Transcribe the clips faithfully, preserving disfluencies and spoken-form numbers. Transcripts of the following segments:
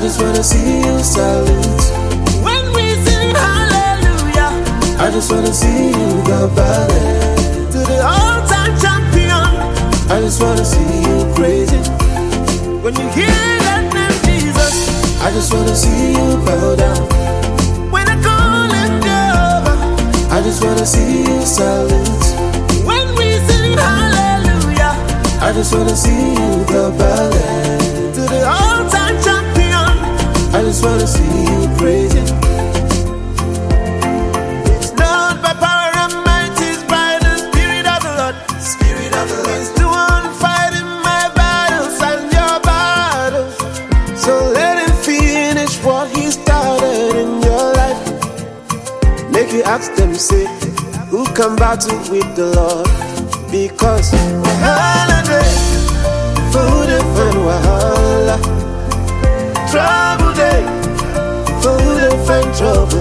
just wanna see you salute. When we sing hallelujah, I just wanna see you go ballet. to the all-time champion. I just wanna see you praising. When you hear that name Jesus, I just wanna see you bow down. when I call him Jehovah, I just wanna see you salute. when we sing hallelujah, I just wanna see you go ballet. to the all-time champion. I just wanna see you praising. It's not by power and might, it's by the Spirit of the Lord. Spirit of the He's the one fighting my battles and your battles. So let him finish what he started in your life. Make you ask them, say, who can battle with the Lord? Because wahala day, food and fun wahala. Trouble day, food and find trouble.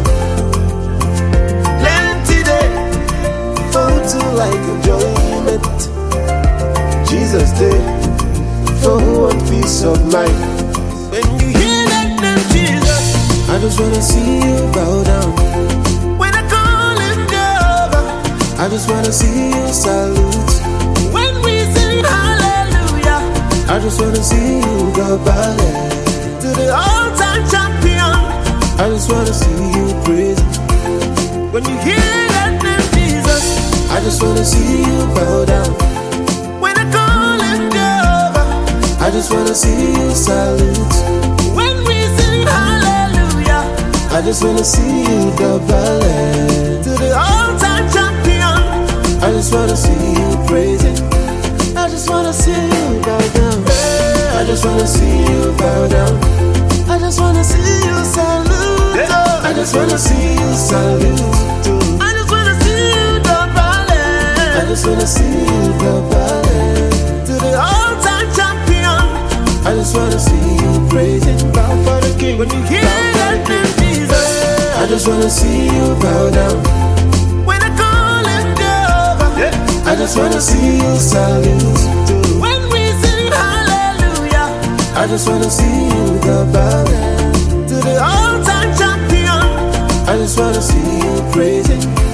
Plenty day, food to like enjoyment. Jesus day, for who want peace of mind. When you hear that name Jesus, I just wanna see you bow down. when I call him Jehovah, I just wanna see you salute. when we sing hallelujah, I just wanna see you go ballet. to the all-time champion. I just wanna see you praise. When you hear that name Jesus, I just wanna see you bow down. when I call him Jehovah, I just wanna see you salute. when we sing hallelujah, I just wanna see you go ballet. to the all-time champion. I just wanna see you praising. I just wanna see you bow down. I just wanna see you bow down. I just wanna see you salute. I just wanna see you salute. I just wanna see you the ballet, I just wanna see you go ballet. to the all-time champion. I just wanna see you praising. Bow for the King. When you hear that name Jesus, I just wanna see you bow down. when I call him Jehovah, I just wanna see you salute. when we sing hallelujah, I just wanna see you go ballet. to the all-time champion. I just wanna see you praising.